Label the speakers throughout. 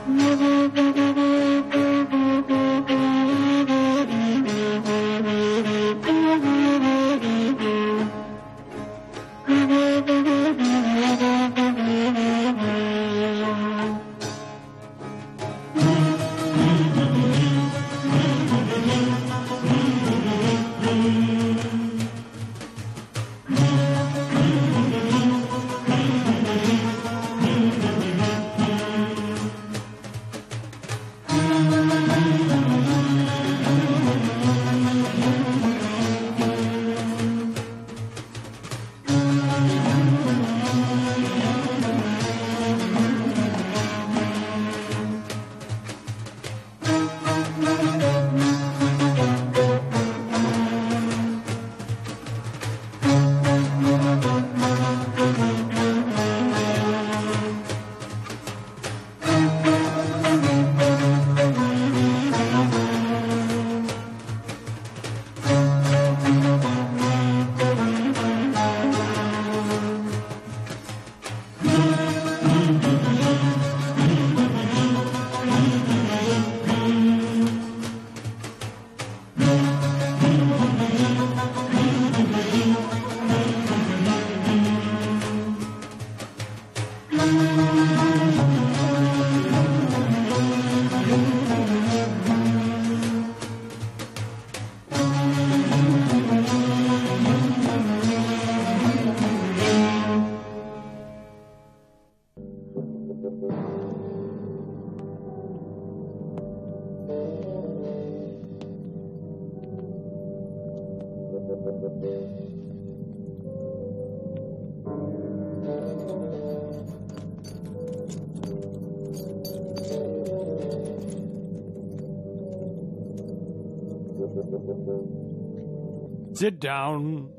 Speaker 1: Sit down.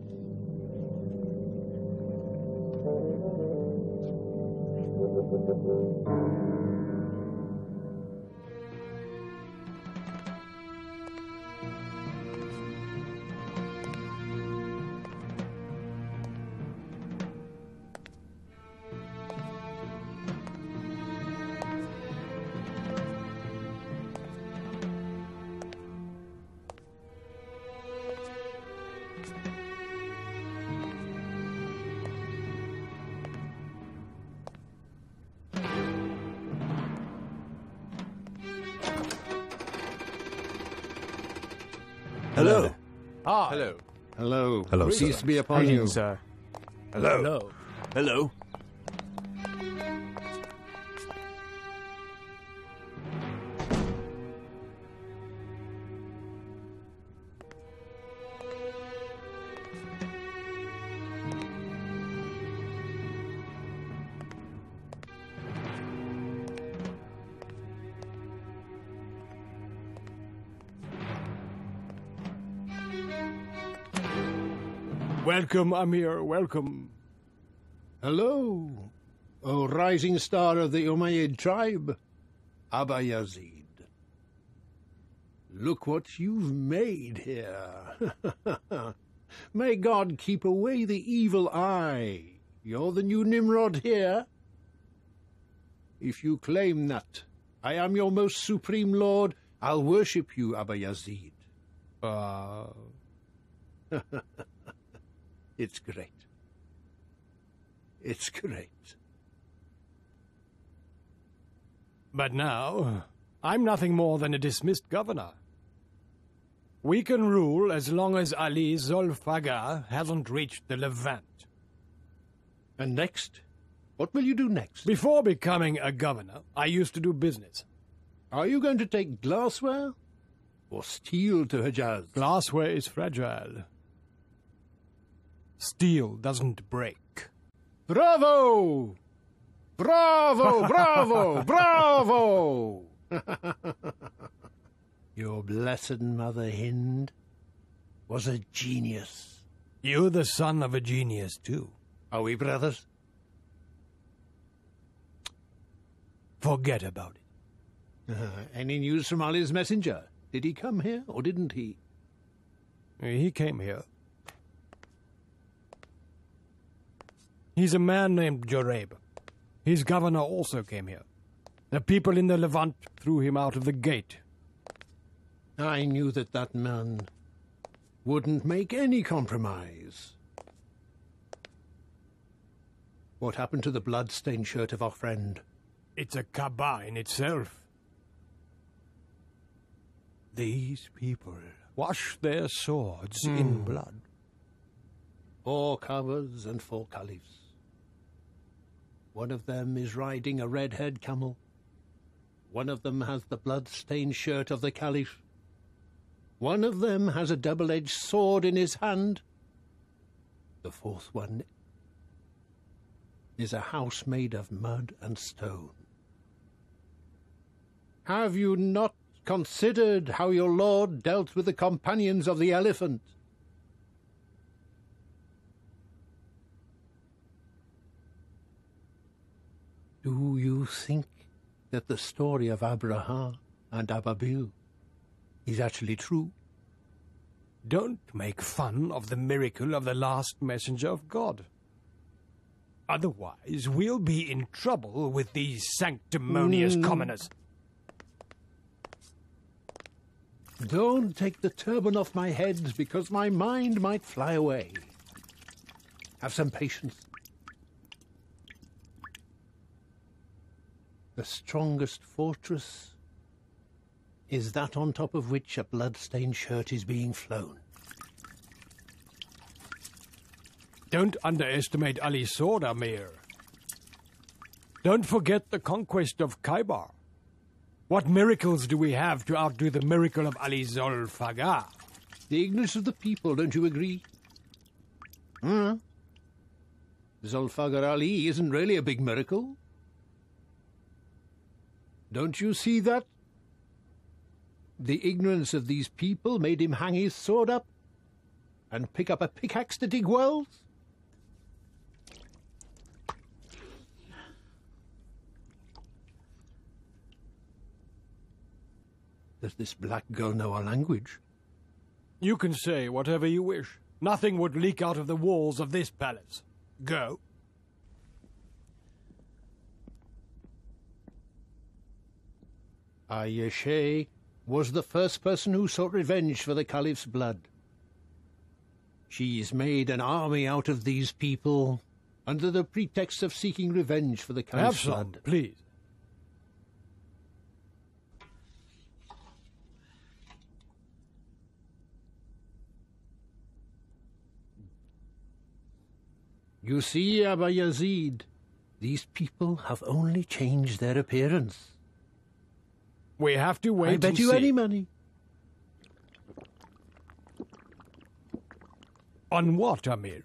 Speaker 2: Hello.
Speaker 1: Ah,
Speaker 3: Hello.
Speaker 2: Hello.
Speaker 4: Hello,
Speaker 2: Peace
Speaker 4: sir.
Speaker 2: be upon you.
Speaker 1: sir.
Speaker 4: Hello.
Speaker 1: Hello.
Speaker 4: Hello.
Speaker 1: Welcome, Amir. Welcome.
Speaker 2: Hello, O rising star of the Umayyad tribe, Abba Yazid. Look what you've made here. May God keep away the evil eye. You're the new Nimrod here. If you claim that I am your most supreme lord, I'll worship you, Abba Yazid. It's great. It's great.
Speaker 1: But now, I'm nothing more than a dismissed governor. We can rule as long as Ali Zolfagar hasn't reached the Levant.
Speaker 2: And next? What will you do next?
Speaker 1: Before becoming a governor, I used to do business.
Speaker 2: Are you going to take glassware or steel to Hejaz?
Speaker 1: Glassware is fragile. Steel doesn't break.
Speaker 2: Bravo! Bravo! Bravo! Bravo! Your blessed mother Hind was a genius.
Speaker 1: You're the son of a genius, too.
Speaker 2: Are we brothers?
Speaker 1: Forget about it.
Speaker 2: Any news from Ali's messenger? Did he come here, or didn't he?
Speaker 1: He came here. He's a man named Joreb. His governor also came here. The people in the Levant threw him out of the gate.
Speaker 2: I knew that that man wouldn't make any compromise. What happened to the blood-stained shirt of our friend?
Speaker 1: It's a Kaaba in itself. These people wash their swords in blood.
Speaker 2: 4 Kaabas and 4 caliphs. One of them is riding a red-haired camel. One of them has the blood-stained shirt of the caliph. One of them has a double-edged sword in his hand. The 4th one is a house made of mud and stone. Have you not considered how your lord dealt with the companions of the elephant? Do you think that the story of Abraha and Ababil is actually true?
Speaker 1: Don't make fun of the miracle of the last messenger of God. Otherwise, we'll be in trouble with these sanctimonious commoners.
Speaker 2: Don't take the turban off my head, because my mind might fly away. Have some patience. The strongest fortress is that on top of which a blood-stained shirt is being flown.
Speaker 1: Don't underestimate Ali's sword, Amir. Don't forget the conquest of Khaybar. What miracles do we have to outdo the miracle of Ali Zolfagar?
Speaker 2: The ignorance of the people, don't you agree? Zulfagar Ali isn't really a big miracle. Don't you see that? The ignorance of these people made him hang his sword up and pick up a pickaxe to dig wells. Does this black girl know our language?
Speaker 1: You can say whatever you wish. Nothing would leak out of the walls of this palace. Go.
Speaker 2: Ayeshe was the first person who sought revenge for the Caliph's blood. She's made an army out of these people under the pretext of seeking revenge for the Caliph's blood.
Speaker 1: Please.
Speaker 2: You see, Abba Yazid, these people have only changed their appearance.
Speaker 1: We have to wait
Speaker 2: I bet
Speaker 1: and
Speaker 2: you
Speaker 1: see.
Speaker 2: any money.
Speaker 1: On what, Amir?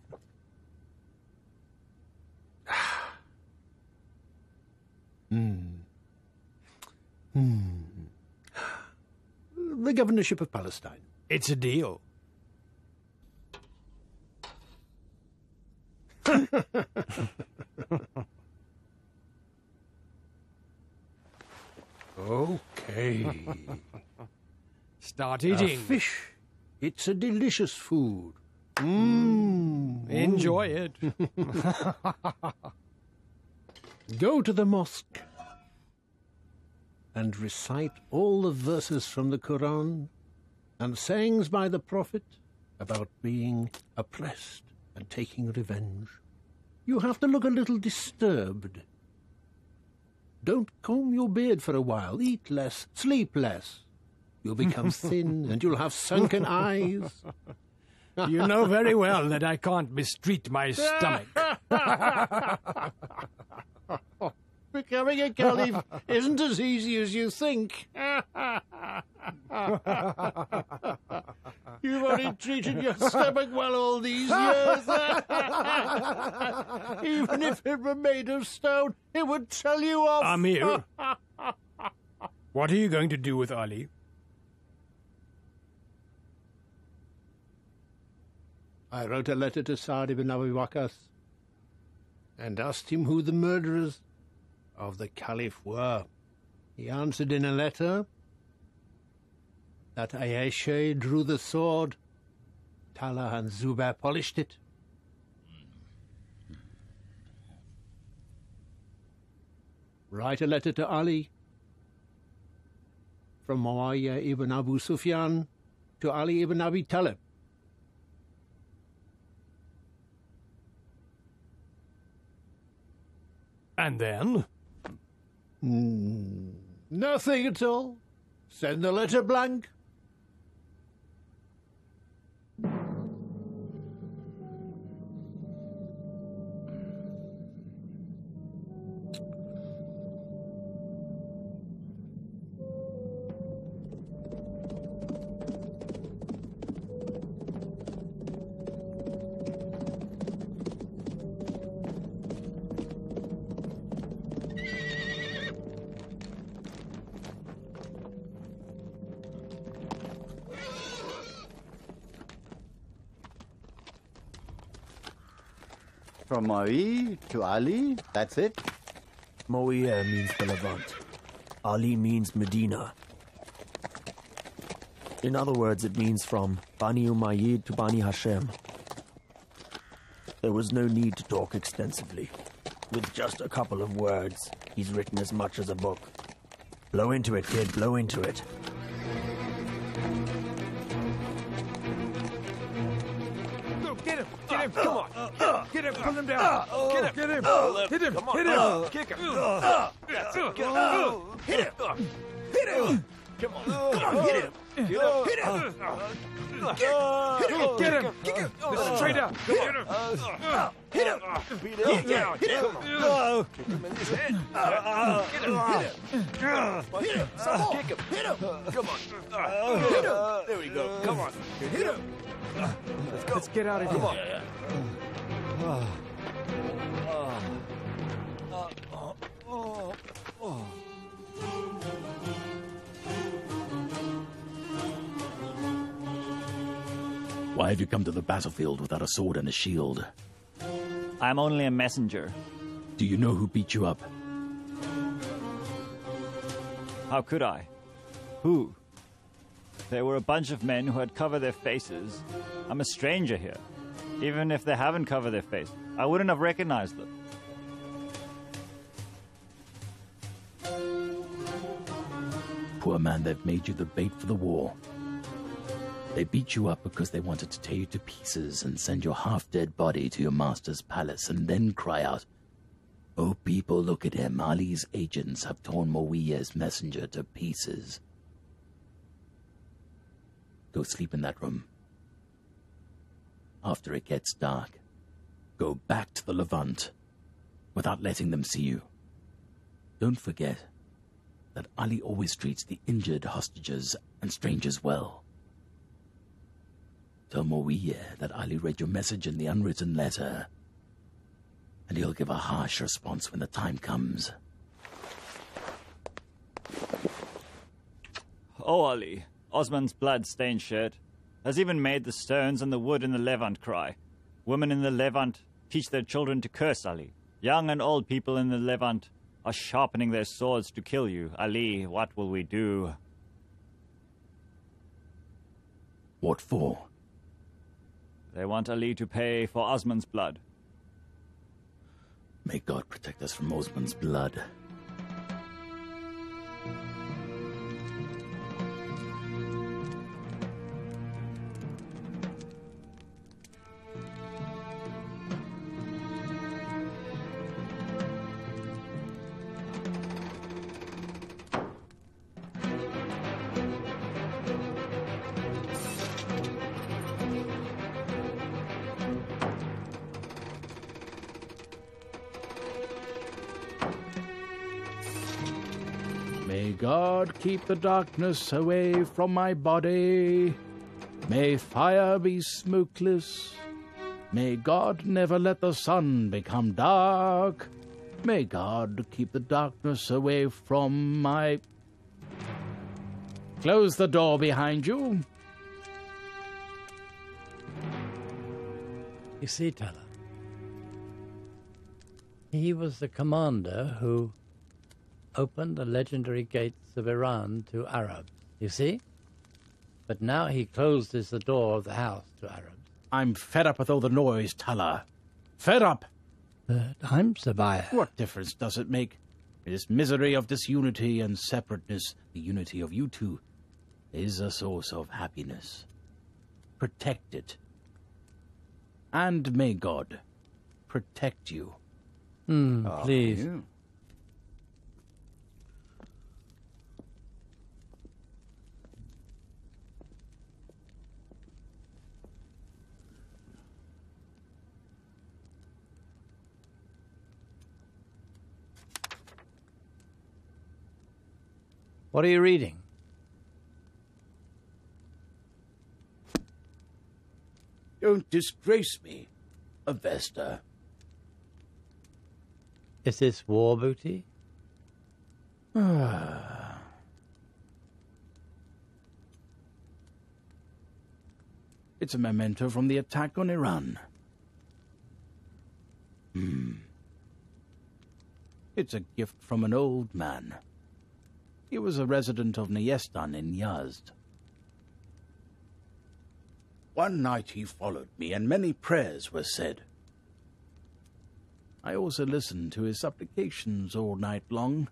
Speaker 2: The governorship of Palestine.
Speaker 1: It's a deal.
Speaker 2: Okay.
Speaker 1: Start
Speaker 2: A
Speaker 1: eating.
Speaker 2: fish. It's a delicious food.
Speaker 1: Enjoy it.
Speaker 2: Go to the mosque and recite all the verses from the Quran and sayings by the Prophet about being oppressed and taking revenge. You have to look a little disturbed. Don't comb your beard for a while. Eat less. Sleep less. You'll become thin and you'll have sunken eyes.
Speaker 1: You know very well that I can't mistreat my stomach.
Speaker 2: Becoming a caliph isn't as easy as you think. You've only treated your stomach well all these years. Even if it were made of stone, it would tell you off.
Speaker 1: Amir, what are you going to do with Ali?
Speaker 2: I wrote a letter to Saad ibn Abi Waqqas and asked him who the murderers of the Caliph were. He answered in a letter that Ayeshe drew the sword, Talha and Zubair polished it. Write a letter to Ali from Muawiyah ibn Abu Sufyan to Ali ibn Abi Talib.
Speaker 1: And then?
Speaker 2: Nothing at all. Send the letter blank.
Speaker 3: From Muawiyah to Ali, that's it?
Speaker 4: Muawiyah means the Levant. Ali means Medina. In other words, it means from Bani Umayyad to Bani Hashem. There was no need to talk extensively. With just a couple of words, he's written as much as a book. Blow into it, kid, blow into it.
Speaker 1: Get him! Get him! Come on! Get him! Pull him down! Get him! Get him! Hit him! Hit him! Kick him! Hit him! Hit him! Come on! Come on! Hit him! Hit him! Hit him! Get him! Kick him! Straight out! Hit him! Hit him! Beat him! Hit him! Kick him in his head! Get him! Hit him! Hit him! Some more! Kick him! Hit him! Come on! Hit him! There we go! Come on! Hit him! Let's get out of here. Come on.
Speaker 5: Why have you come to the battlefield without a sword and a shield?
Speaker 6: I'm only a messenger.
Speaker 5: Do you know who beat you up?
Speaker 6: How could I? Who? They were a bunch of men who had covered their faces. I'm a stranger here. Even if they haven't covered their face, I wouldn't have recognized them.
Speaker 5: Poor man, they've made you the bait for the war. They beat you up because they wanted to tear you to pieces and send your half-dead body to your master's palace and then cry out, "Oh people, look at him. Ali's agents have torn Muawiyah's messenger to pieces." Go sleep in that room. After it gets dark, go back to the Levant without letting them see you. Don't forget that Ali always treats the injured hostages and strangers well. Tell Muawiyah that Ali read your message in the unwritten letter, and he'll give a harsh response when the time comes.
Speaker 6: Oh, Ali, Osman's blood-stained shirt has even made the stones and the wood in the Levant cry. Women in the Levant teach their children to curse Ali. Young and old people in the Levant are sharpening their swords to kill you. Ali, what will we do?
Speaker 5: What for?
Speaker 6: They want Ali to pay for Osman's blood.
Speaker 5: May God protect us from Osman's blood.
Speaker 7: May God keep the darkness away from my body. May fire be smokeless. May God never let the sun become dark. May God keep the darkness away from my... Close the door behind you.
Speaker 8: You see, Tala, he was the commander who opened the legendary gates of Iran to Arabs, you see? But now he closes the door of the house to Arabs.
Speaker 7: I'm fed up with all the noise, Tala. Fed up!
Speaker 8: But I'm Sabaya.
Speaker 7: What difference does it make? This misery of disunity and separateness, the unity of you two, is a source of happiness. Protect it. And may God protect you.
Speaker 8: Please.
Speaker 3: You.
Speaker 8: What are you reading?
Speaker 7: Don't disgrace me, Avesta.
Speaker 8: Is this war booty?
Speaker 7: It's a memento from the attack on Iran. It's a gift from an old man. He was a resident of Neyestan in Yazd. One night he followed me, and many prayers were said. I also listened to his supplications all night long.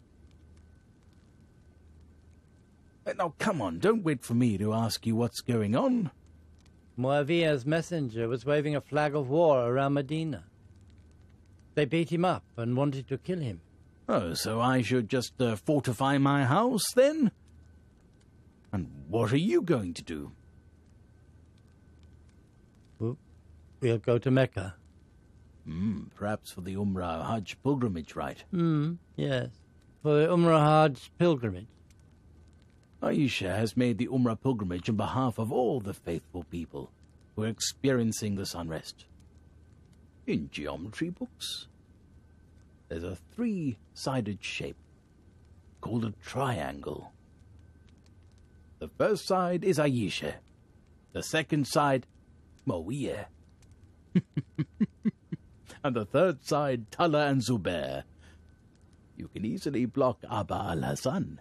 Speaker 7: Now, come on, don't wait for me to ask you what's going on.
Speaker 8: Muawiyah's messenger was waving a flag of war around Medina. They beat him up and wanted to kill him.
Speaker 7: Oh, so I should just fortify my house, then? And what are you going to do?
Speaker 8: We'll go to Mecca.
Speaker 7: Perhaps for the Umrah Hajj pilgrimage, right?
Speaker 8: Yes. For the Umrah Hajj pilgrimage.
Speaker 7: Aisha has made the Umrah pilgrimage on behalf of all the faithful people who are experiencing this unrest. In geometry books, there's a three-sided shape called a triangle. The first side is Aisha. The second side, Muawiyah. And the third side, Talha and Zubair. You can easily block Abba al-Hassan.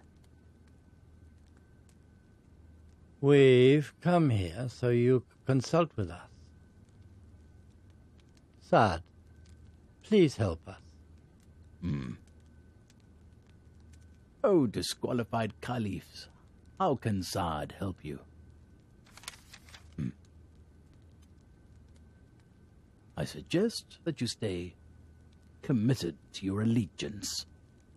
Speaker 8: We've come here so you consult with us. Saad, please help us.
Speaker 7: Oh, disqualified caliphs, how can Saad help you? I suggest that you stay committed to your allegiance.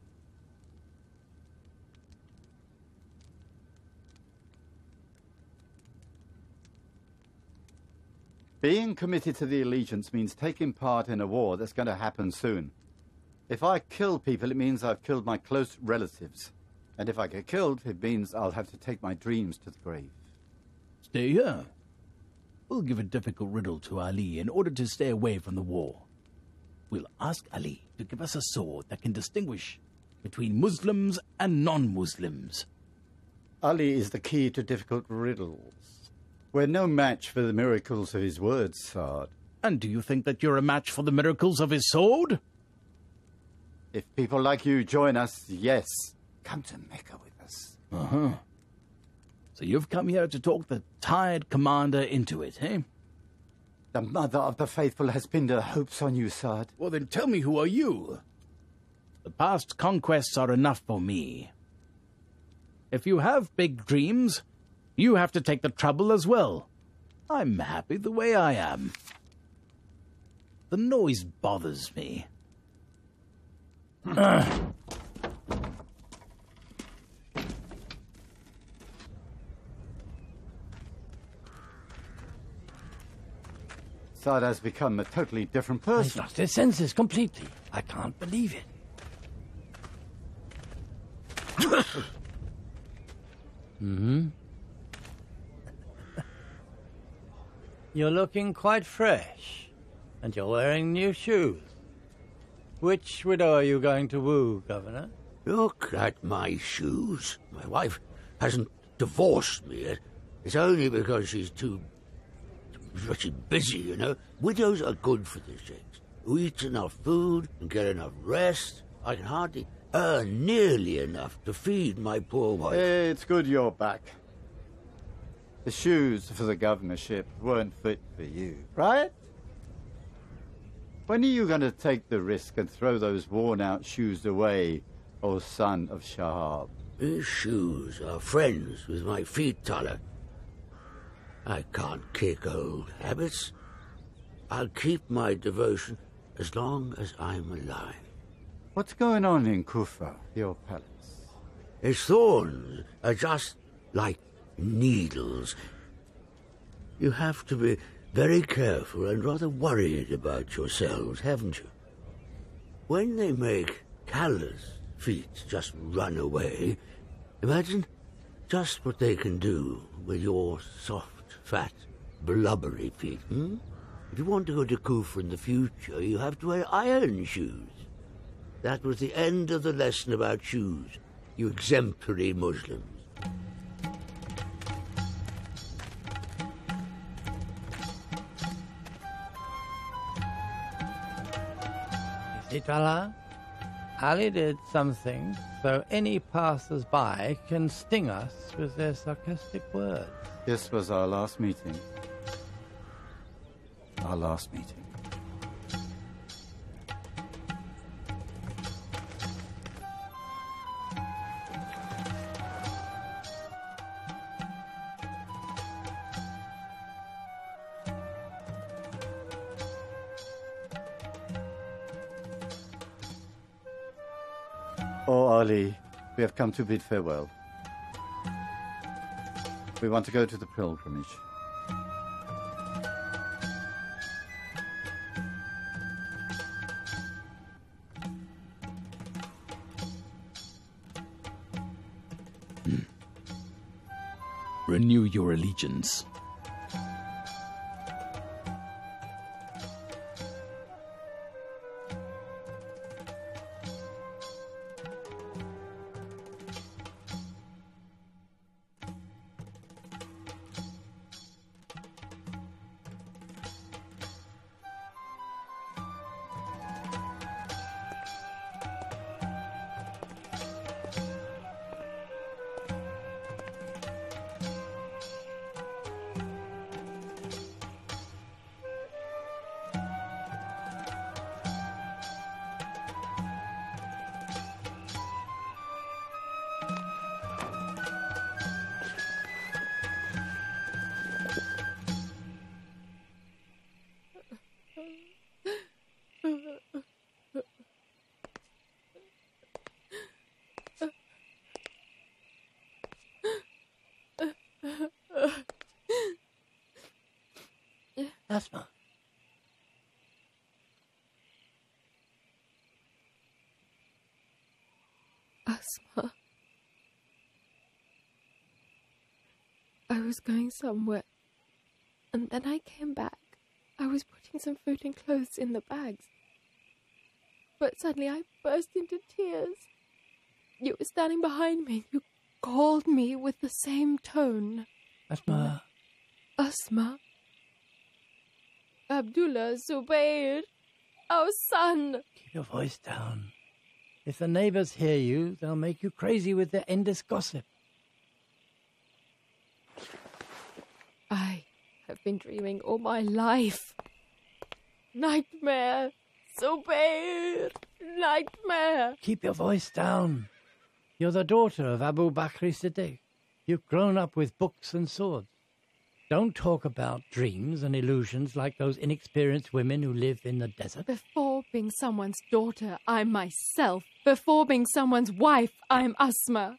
Speaker 3: Being committed to the allegiance means taking part in a war that's going to happen soon. If I kill people, it means I've killed my close relatives. And if I get killed, it means I'll have to take my dreams to the grave.
Speaker 7: Stay here. We'll give a difficult riddle to Ali in order to stay away from the war. We'll ask Ali to give us a sword that can distinguish between Muslims and non-Muslims.
Speaker 3: Ali is the key to difficult riddles. We're no match for the miracles of his words, Saad.
Speaker 7: And do you think that you're a match for the miracles of his sword?
Speaker 3: If people like you join us, yes. Come to Mecca with us.
Speaker 7: So you've come here to talk the tired commander into it, eh?
Speaker 3: The mother of the faithful has pinned her hopes on you, Saad.
Speaker 7: Well, then tell me, who are you? The past conquests are enough for me. If you have big dreams, you have to take the trouble as well. I'm happy the way I am. The noise bothers me.
Speaker 3: Saad has become a totally different
Speaker 8: He's
Speaker 3: person.
Speaker 8: lost his senses completely. I can't believe it. You're looking quite fresh, and you're wearing new shoes. Which widow are you going to woo, Governor?
Speaker 9: Look at my shoes. My wife hasn't divorced me yet. It's only because she's too busy, you know. Widows are good for the shakes. Who eats enough food and get enough rest. I can hardly earn nearly enough to feed my poor wife.
Speaker 3: It's good you're back. The shoes for the governorship weren't fit for you, right? When are you going to take the risk and throw those worn-out shoes away, O son of Shahab?
Speaker 9: These shoes are friends with my feet, Tala. I can't kick old habits. I'll keep my devotion as long as I'm alive.
Speaker 3: What's going on in Kufa, your palace?
Speaker 9: Its thorns are just like needles. You have to be very careful and rather worried about yourselves, haven't you? When they make callous feet just run away, imagine just what they can do with your soft, fat, blubbery feet, If you want to go to Kufa in the future, you have to wear iron shoes. That was the end of the lesson about shoes, you exemplary Muslims.
Speaker 8: You see, Tala? Ali did something so any passers-by can sting us with their sarcastic words.
Speaker 3: This was our last meeting. Our last meeting. Oh, Ali, we have come to bid farewell. We want to go to the pilgrimage.
Speaker 5: Renew your allegiance.
Speaker 8: Asma.
Speaker 10: Asma. I was going somewhere, and then I came back. I was putting some food and clothes in the bags. But suddenly I burst into tears. You were standing behind me. You called me with the same tone.
Speaker 8: Asma.
Speaker 10: Asma. Abdullah Zubayr, our son.
Speaker 8: Keep your voice down. If the neighbors hear you, they'll make you crazy with their endless gossip.
Speaker 10: I have been dreaming all my life. Nightmare. Zubayr. Nightmare.
Speaker 8: Keep your voice down. You're the daughter of Abu Bakr Siddiq. You've grown up with books and swords. Don't talk about dreams and illusions like those inexperienced women who live in the desert.
Speaker 10: Before being someone's daughter, I'm myself. Before being someone's wife, I'm Asma.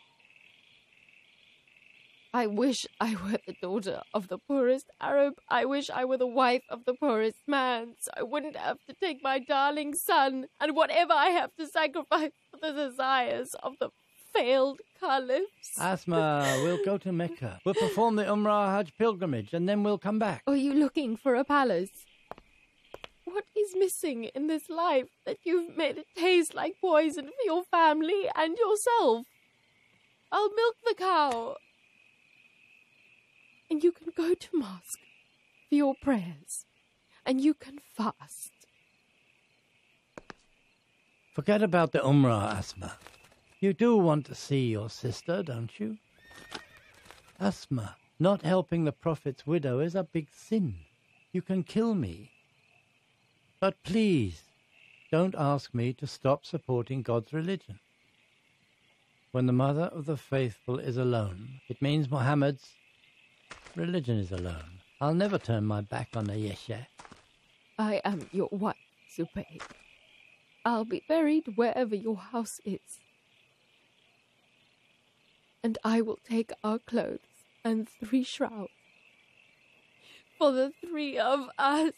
Speaker 10: I wish I were the daughter of the poorest Arab. I wish I were the wife of the poorest man, so I wouldn't have to take my darling son and whatever I have to sacrifice for the desires of the failed caliphs.
Speaker 8: Asma, we'll go to Mecca. We'll perform the Umrah Hajj pilgrimage and then we'll come back.
Speaker 10: Are you looking for a palace? What is missing in this life that you've made it taste like poison for your family and yourself? I'll milk the cow. And you can go to mosque for your prayers. And you can fast.
Speaker 8: Forget about the Umrah, Asma. You do want to see your sister, don't you? Asma, not helping the Prophet's widow is a big sin. You can kill me. But please, don't ask me to stop supporting God's religion. When the mother of the faithful is alone, it means Muhammad's religion is alone. I'll never turn my back on Ayesha.
Speaker 10: I am your wife, Zubayr. I'll be buried wherever your house is. And I will take our clothes and 3 shrouds for the 3 of us.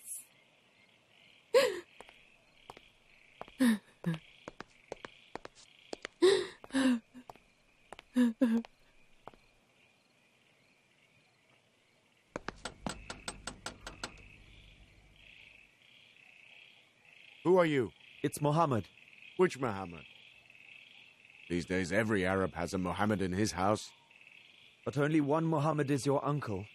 Speaker 11: Who are you?
Speaker 12: It's Muhammad.
Speaker 11: Which Muhammad? These days every Arab has a Muhammad in his house.
Speaker 12: But only one Muhammad is your uncle.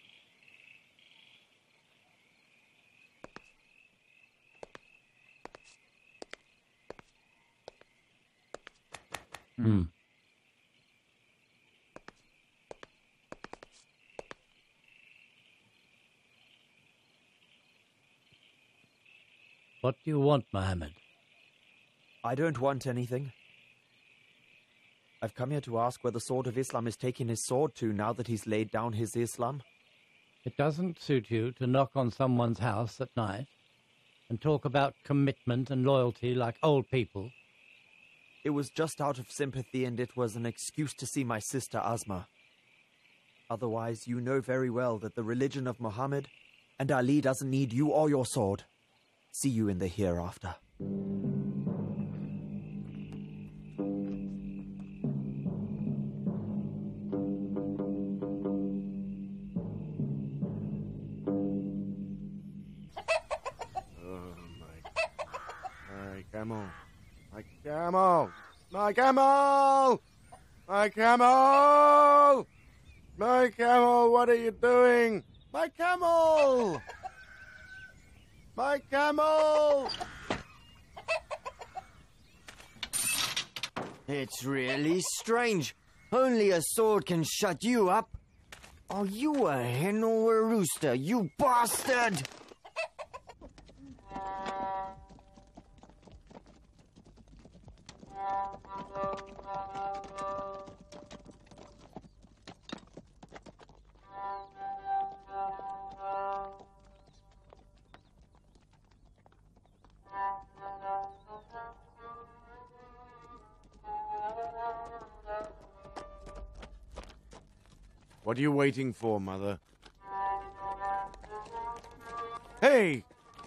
Speaker 8: What do you want, Muhammad?
Speaker 12: I don't want anything. I've come here to ask where the Sword of Islam is taking his sword to now that he's laid down his Islam.
Speaker 8: It doesn't suit you to knock on someone's house at night and talk about commitment and loyalty like old people.
Speaker 12: It was just out of sympathy, and it was an excuse to see my sister Asma. Otherwise, you know very well that the religion of Muhammad and Ali doesn't need you or your sword. See you in the hereafter.
Speaker 11: Camel. My camel! My camel! My camel! My camel, what are you doing? My camel! My camel!
Speaker 13: It's really strange. Only a sword can shut you up. Are you a hen or a rooster, you bastard?
Speaker 11: What are you waiting for, Mother? Hey!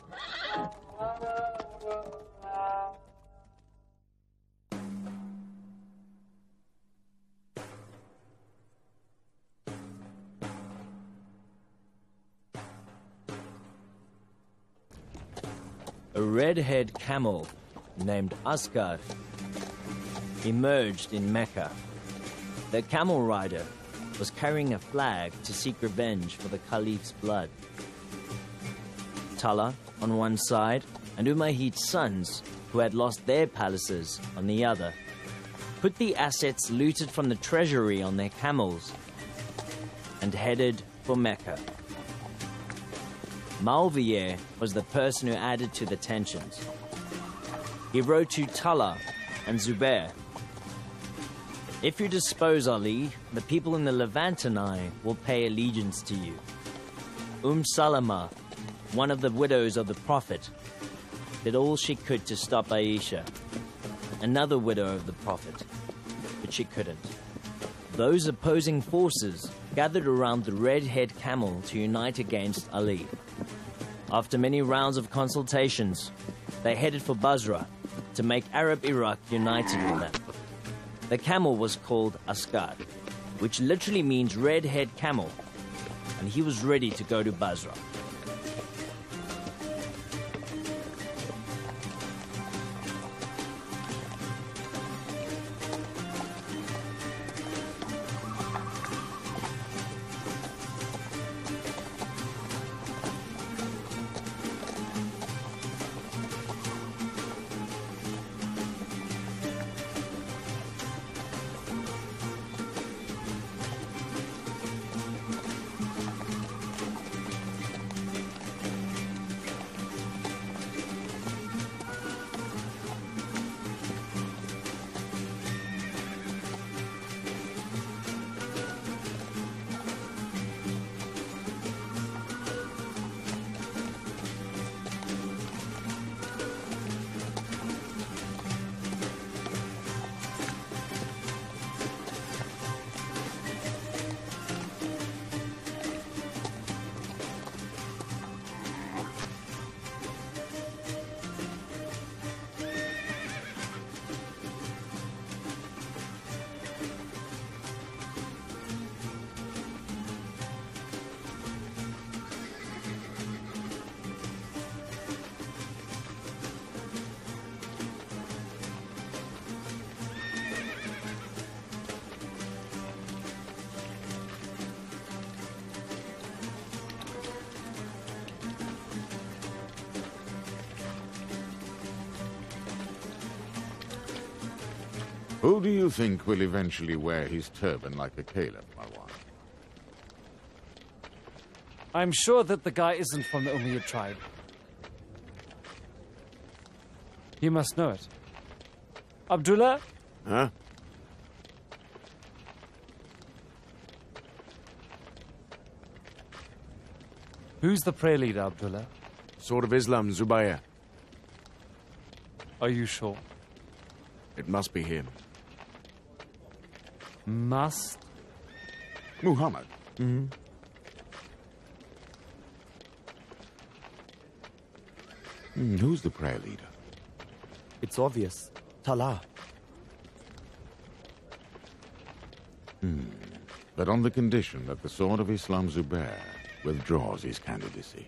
Speaker 6: A red-haired camel named Asghar emerged in Mecca. The camel rider was carrying a flag to seek revenge for the Caliph's blood. Talha on one side and Umayyad's sons, who had lost their palaces, on the other, put the assets looted from the treasury on their camels and headed for Mecca. Malvier was the person who added to the tensions. He wrote to Talha and Zubair, "If you dispose Ali, the people in the Levant and I will pay allegiance to you." Salama, one of the widows of the Prophet, did all she could to stop Aisha, another widow of the Prophet, but she couldn't. Those opposing forces gathered around the red-haired camel to unite against Ali. After many rounds of consultations, they headed for Basra to make Arab Iraq united with them. The camel was called Asghar, which literally means red-haired camel, and he was ready to go to Basra.
Speaker 11: Who do you think will eventually wear his turban like a caliph, my wife?
Speaker 14: I'm sure that the guy isn't from the Umayyad tribe. You must know it. Abdullah?
Speaker 11: Huh?
Speaker 14: Who's the prayer leader, Abdullah?
Speaker 11: Sword of Islam, Zubayr.
Speaker 14: Are you sure?
Speaker 11: It must be him.
Speaker 14: Must?
Speaker 11: Muhammad.
Speaker 12: Mm-hmm.
Speaker 11: Who's the prayer leader?
Speaker 12: It's obvious. Talha.
Speaker 11: But on the condition that the Sword of Islam, Zubair, withdraws his candidacy.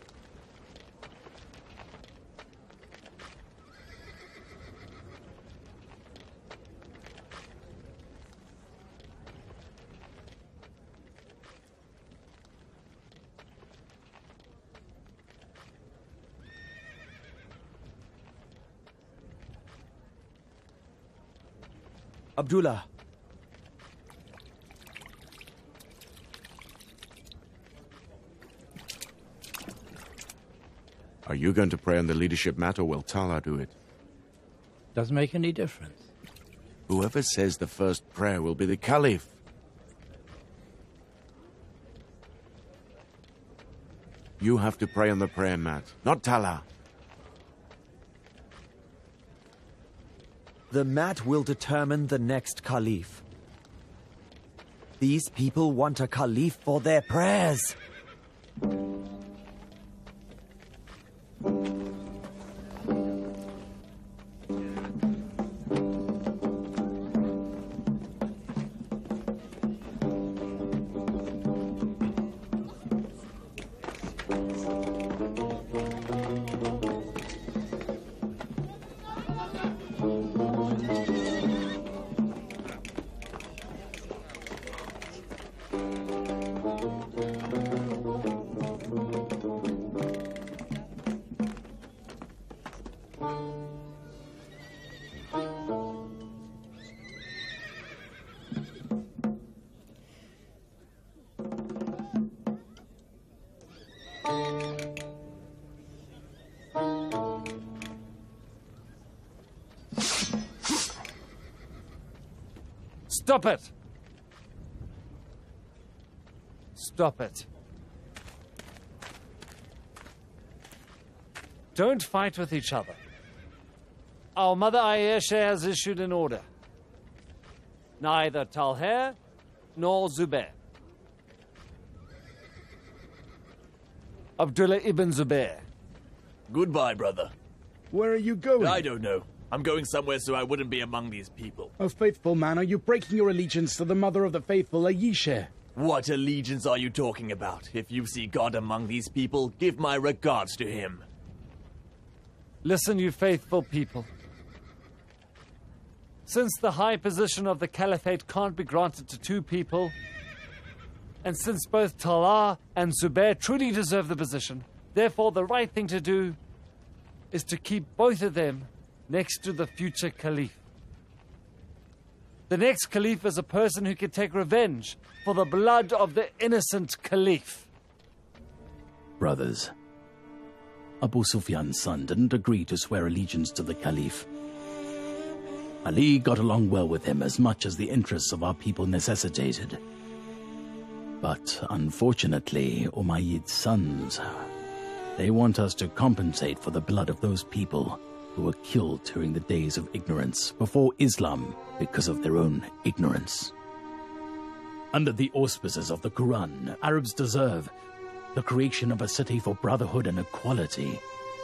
Speaker 12: Abdullah.
Speaker 11: Are you going to pray on the leadership mat, or will Talha do it?
Speaker 8: Doesn't make any difference.
Speaker 11: Whoever says the first prayer will be the Caliph. You have to pray on the prayer mat, not Talha.
Speaker 12: The mat will determine the next Caliph. These people want a Caliph for their prayers.
Speaker 14: Stop it! Stop it. Don't fight with each other. Our mother Ayesha has issued an order. Neither Talha nor Zubair. Abdullah ibn Zubair.
Speaker 15: Goodbye, brother.
Speaker 16: Where are you going?
Speaker 15: I don't know. I'm going somewhere so I wouldn't be among these people.
Speaker 16: Oh, faithful man, are you breaking your allegiance to the mother of the faithful, Ayesha?
Speaker 15: What allegiance are you talking about? If you see God among these people, give my regards to him.
Speaker 14: Listen, you faithful people. Since the high position of the caliphate can't be granted to two people, and since both Talha and Zubair truly deserve the position, therefore the right thing to do is to keep both of them next to the future caliph. The next caliph is a person who can take revenge for the blood of the innocent caliph.
Speaker 5: Brothers, Abu Sufyan's son didn't agree to swear allegiance to the caliph. Ali got along well with him as much as the interests of our people necessitated. But unfortunately, Umayyad's sons, they want us to compensate for the blood of those people who were killed during the days of ignorance before Islam because of their own ignorance. Under the auspices of the Quran, Arabs deserve the creation of a city for brotherhood and equality.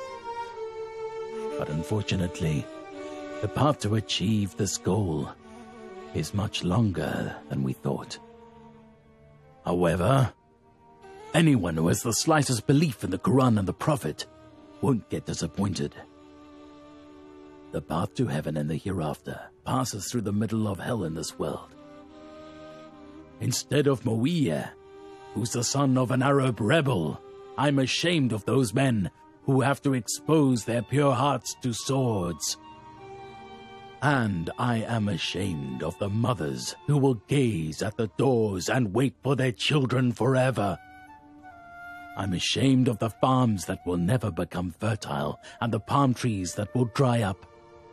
Speaker 5: But unfortunately, the path to achieve this goal is much longer than we thought. However, anyone who has the slightest belief in the Quran and the Prophet won't get disappointed. The path to heaven and the hereafter passes through the middle of hell in this world. Instead of Muawiyah, who's the son of an Arab rebel, I'm ashamed of those men who have to expose their pure hearts to swords.
Speaker 7: And I am ashamed of the mothers who will gaze at the doors and wait for their children forever. I'm ashamed of the farms that will never become fertile and the palm trees that will dry up.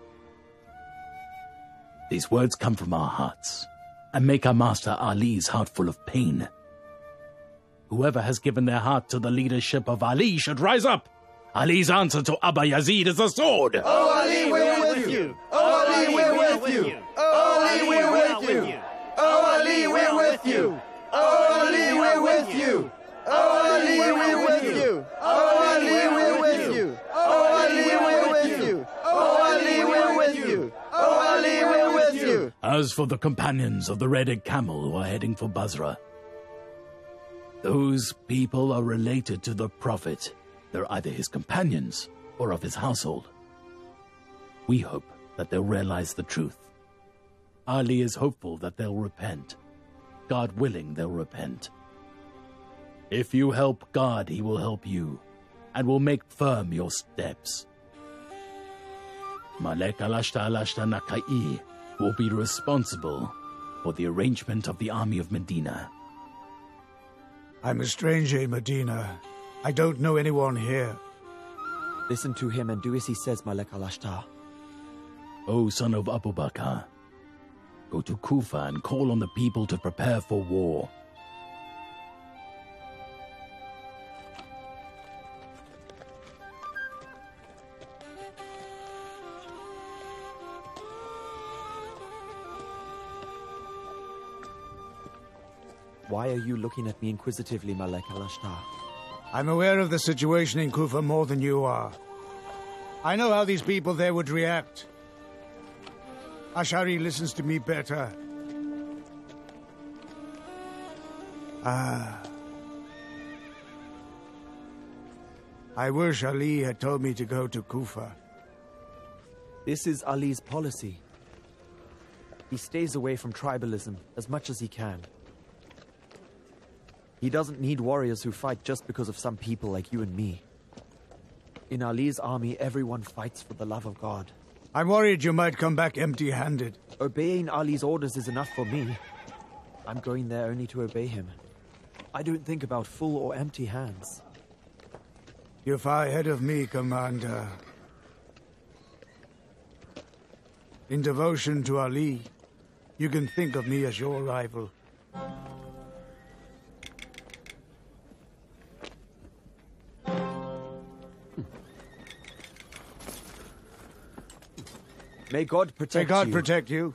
Speaker 7: These words come from our hearts and make our master Ali's heart full of pain. Whoever has given their heart to the leadership of Ali should rise up. Ali's answer to Abba Yazid is the sword.
Speaker 17: Oh, Ali, we're with you. Oh, Ali, we're with you. Oh, Ali, we're with you. Oh, Ali, we're with you. Oh, Ali, we're with you. Oh, Ali, we're with you. Oh, Ali, we're with you. Oh, Ali, we're with you. Oh, Ali, we're with you. Oh, Ali, we're with you.
Speaker 7: As for the companions of the Red-Egg Camel who are heading for Basra, those people are related to the Prophet. They're either his companions or of his household. We hope that they'll realize the truth. Ali is hopeful that they'll repent. God willing, they'll repent. If you help God, he will help you, and will make firm your steps. Malek Alashta Alashta Nakai will be responsible for the arrangement of the army of Medina.
Speaker 18: I'm a stranger in Medina. I don't know anyone here.
Speaker 12: Listen to him and do as he says, Malek al-Ashtar.
Speaker 7: O son of Abu Bakr, go to Kufa and call on the people to prepare for war.
Speaker 12: Why are you looking at me inquisitively, Malek al-Ashtar?
Speaker 18: I'm aware of the situation in Kufa more than you are. I know how these people there would react. Ashari listens to me better. I wish Ali had told me to go to Kufa.
Speaker 12: This is Ali's policy. He stays away from tribalism as much as he can. He doesn't need warriors who fight just because of some people like you and me. In Ali's army, everyone fights for the love of God.
Speaker 18: I'm worried you might come back empty-handed.
Speaker 12: Obeying Ali's orders is enough for me. I'm going there only to obey him. I don't think about full or empty hands.
Speaker 18: You're far ahead of me, Commander. In devotion to Ali, you can think of me as your rival.
Speaker 12: May God protect you.
Speaker 18: May God protect you.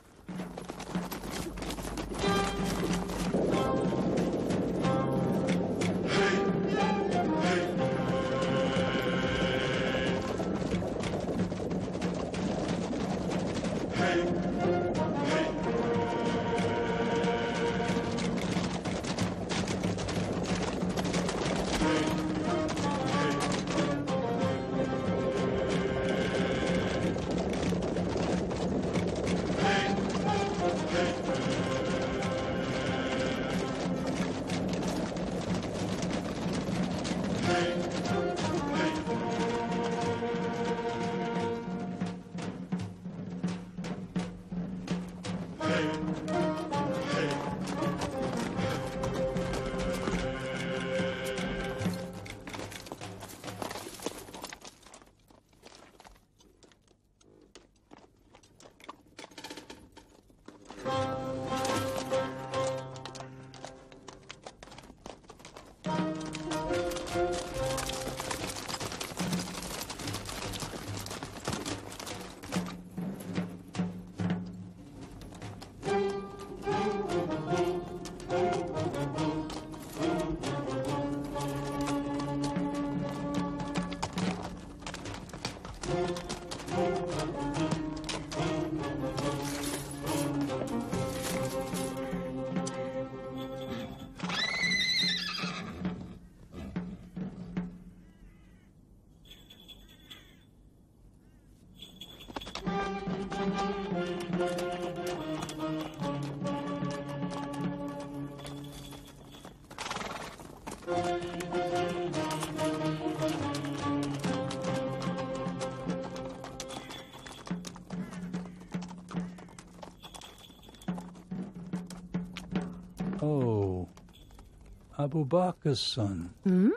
Speaker 19: Oh, Abu Bakr's son.
Speaker 20: Hmm?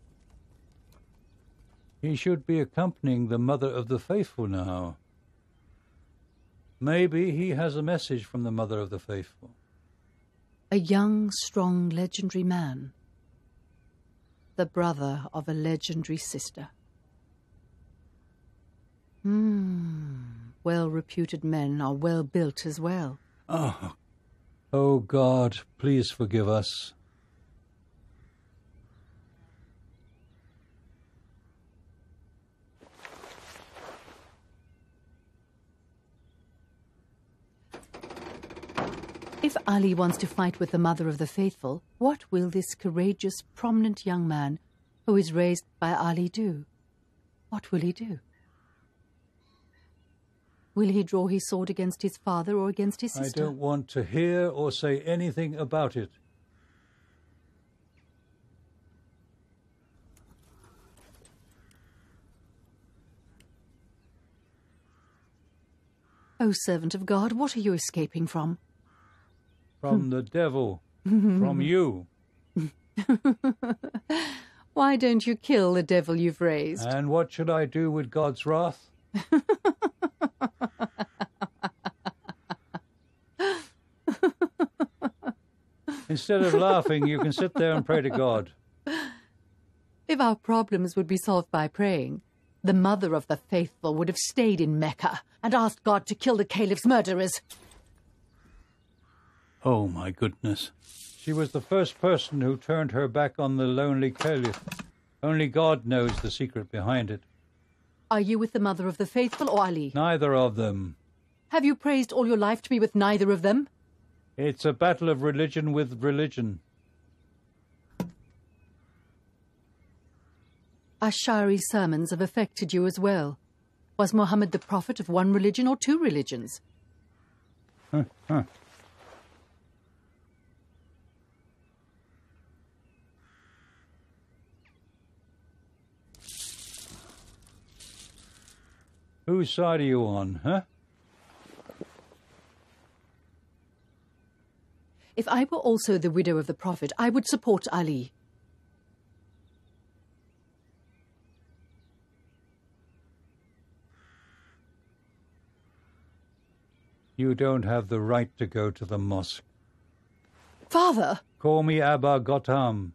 Speaker 19: He should be accompanying the Mother of the Faithful now. Maybe he has a message from the Mother of the Faithful.
Speaker 20: A young, strong, legendary man. The brother of a legendary sister. Well-reputed men are well-built as well.
Speaker 19: Oh God, please forgive us.
Speaker 20: If Ali wants to fight with the Mother of the Faithful, what will this courageous, prominent young man who is raised by Ali do? What will he do? Will he draw his sword against his father or against his sister?
Speaker 19: I don't want to hear or say anything about it.
Speaker 20: O servant of God, what are you escaping from?
Speaker 19: From the devil. From you.
Speaker 20: Why don't you kill the devil you've raised?
Speaker 19: And what should I do with God's wrath? Instead of laughing, you can sit there and pray to God.
Speaker 20: If our problems would be solved by praying, the Mother of the Faithful would have stayed in Mecca and asked God to kill the caliph's murderers.
Speaker 19: Oh, my goodness. She was the first person who turned her back on the lonely caliph. Only God knows the secret behind it.
Speaker 20: Are you with the Mother of the Faithful or Ali?
Speaker 19: Neither of them.
Speaker 20: Have you praised all your life to be with neither of them?
Speaker 19: It's a battle of religion with religion.
Speaker 20: Ash'ari's sermons have affected you as well. Was Muhammad the prophet of one religion or two religions?
Speaker 19: Whose side are you on, huh?
Speaker 20: If I were also the widow of the Prophet, I would support Ali.
Speaker 19: You don't have the right to go to the mosque.
Speaker 20: Father!
Speaker 19: Call me Abba Gautam.